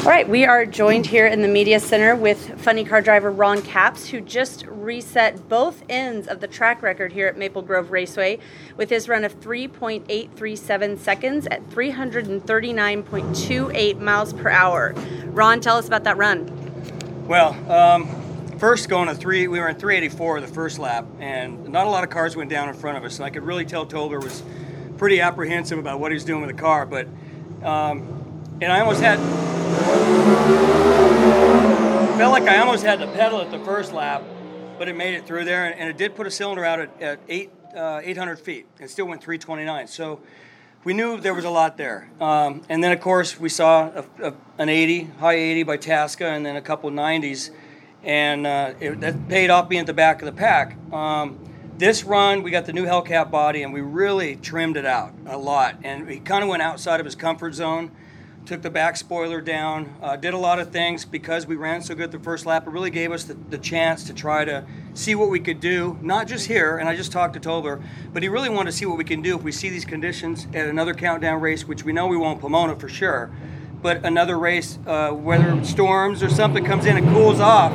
All right, we are joined here in the Media Center with funny car driver Ron Capps, who just reset both ends of the track record here at Maple Grove Raceway with his run of 3.837 seconds at 339.28 miles per hour. Ron, tell us about that run. Well, first going to we were in 384 the first lap, and not a lot of cars went down in front of us, and I could really tell Tobler was pretty apprehensive about what he was doing with the car, but and I almost felt like I almost had to pedal at the first lap, but it made it through there, and it did put a cylinder out at 800 feet. It still went 329, so we knew there was a lot there. And then, of course, we saw an 80, high 80 by Tasca, and then a couple 90s, and that paid off being at the back of the pack. This run, we got the new Hellcat body, and we really trimmed it out a lot, and he kind of went outside of his comfort zone. Took the back spoiler down, did a lot of things because we ran so good the first lap. It really gave us the chance to try to see what we could do, not just here, and I just talked to Tobler, but he really wanted to see what we can do if we see these conditions at another countdown race, which we know we won't Pomona for sure, but another race, whether storms or something comes in and cools off.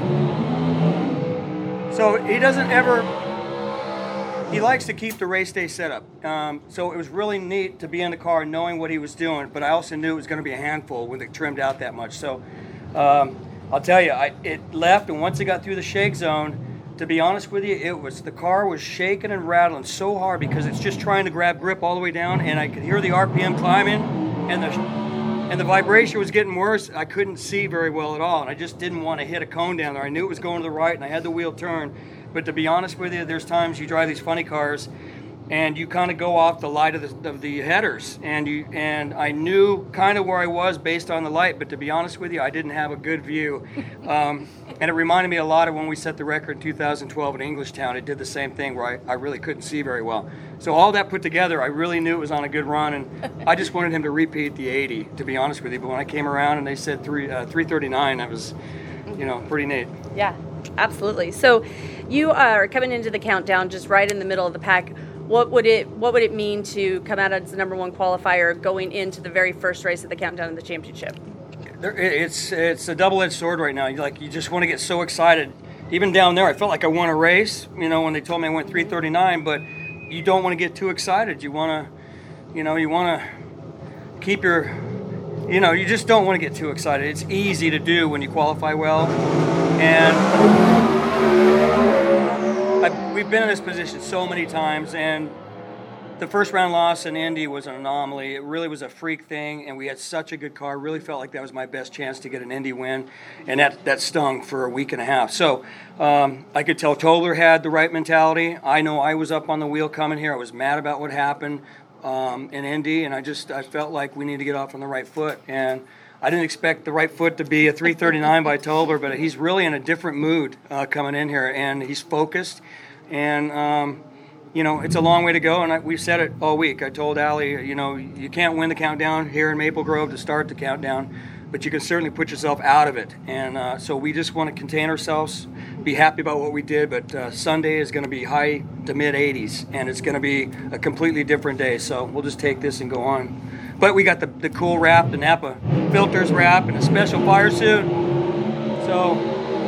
So he doesn't ever... He likes to keep the race day set up. So it was really neat to be in the car knowing what he was doing, but I also knew it was going to be a handful when it trimmed out that much. So I'll tell you, it left, and once it got through the shake zone, to be honest with you, the car was shaking and rattling so hard because it's just trying to grab grip all the way down, and I could hear the RPM climbing, and the vibration was getting worse. I couldn't see very well at all, and I just didn't want to hit a cone down there. I knew it was going to the right, and I had the wheel turned. But to be honest with you, there's times you drive these funny cars and you kind of go off the light of the headers, and I knew kind of where I was based on the light, but to be honest with you, I didn't have a good view. And it reminded me a lot of when we set the record in 2012 in Englishtown. It did the same thing where I really couldn't see very well. So all that put together, I really knew it was on a good run, and I just wanted him to repeat the 80, to be honest with you. But when I came around and they said 339, that was, pretty neat. Yeah, absolutely. So you are coming into the countdown just right in the middle of the pack. What would it mean to come out as the number one qualifier going into the very first race of the countdown of the championship? It's a double-edged sword right now. You just want to get so excited. Even down there, I felt like I won a race, when they told me I went 339, but you don't want to get too excited. You want to keep your, you just don't want to get too excited. It's easy to do when you qualify well, and we've been in this position so many times, and the first round loss in Indy was an anomaly. It really was a freak thing, and we had such a good car. Really felt like that was my best chance to get an Indy win, and that stung for a week and a half. So I could tell Tobler had the right mentality. I know I was up on the wheel coming here. I was mad about what happened in Indy, and I felt like we need to get off on the right foot, and I didn't expect the right foot to be a 339 by Tobler, but he's really in a different mood coming in here, and he's focused. And, it's a long way to go, and we've said it all week. I told Allie, you can't win the countdown here in Maple Grove to start the countdown, but you can certainly put yourself out of it. And so we just want to contain ourselves, be happy about what we did, but Sunday is going to be high to mid-80s, and it's going to be a completely different day. So we'll just take this and go on. But we got the cool wrap, the Napa filters wrap, and a special fire suit. So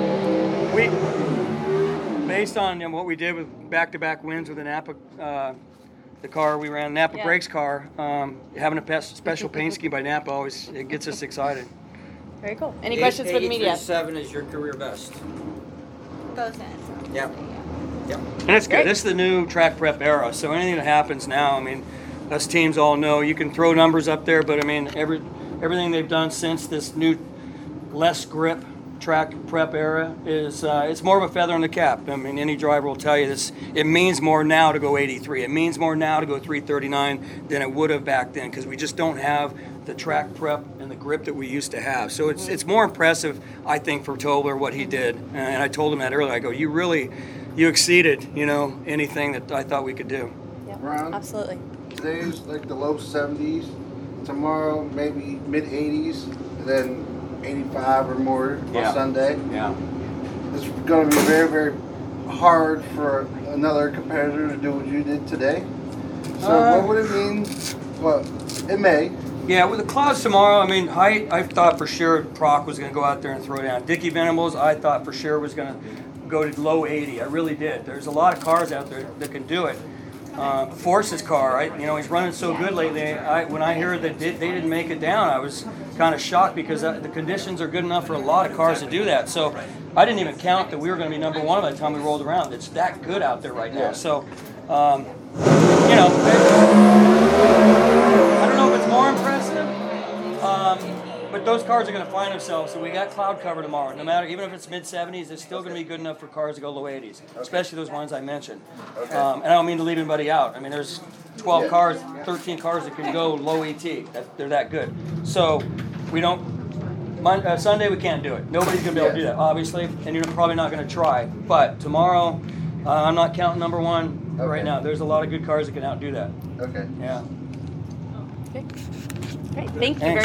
based on what we did with back-to-back wins with the Napa, the car we ran, Napa Brakes car, having a special paint scheme by Napa always it gets us excited. Very cool. Any questions for the media? 837 is your career best. Both ends. Yep. And it's good. This is the new track prep era, so anything that happens now, us teams all know you can throw numbers up there, but everything they've done since this new less grip track prep era is it's more of a feather in the cap. Any driver will tell you this. It means more now to go 83. It means more now to go 339 than it would have back then, because we just don't have the track prep and the grip that we used to have. So it's more impressive, I think, for Tobler what he did. And I told him that earlier. I go, you exceeded anything that I thought we could do. Yeah, Ron? absolutely. Today's like the low 70s. Tomorrow maybe mid 80s, and then 85 or more on Sunday. Yeah. It's going to be very, very hard for another competitor to do what you did today. So what would it mean? Well, it may, Yeah, with the clouds tomorrow, I mean, height, I thought for sure Proc was going to go out there and throw down. Dickie Venables, I thought for sure was going to go to low 80. I really did. There's a lot of cars out there that can do it. Force's car, he's running so good lately. When I heard that they didn't make it down, I was kind of shocked because the conditions are good enough for a lot of cars to do that. So I didn't even count that we were going to be number one by the time we rolled around. It's that good out there right now. So, I don't know if it's more impressive, but those cars are going to find themselves. So we got cloud cover tomorrow. No matter, even if it's mid-70s, it's still going to be good enough for cars to go low 80s, especially those ones I mentioned. And I don't mean to leave anybody out. I mean, there's 12 cars, 13 cars that can go low ET. They're that good. So we don't. Sunday we can't do it. Nobody's going to be able to do that, obviously, and you're probably not going to try. But tomorrow, I'm not counting number one right now. There's a lot of good cars that can outdo that. Okay. Yeah. Okay. Great. Thank you very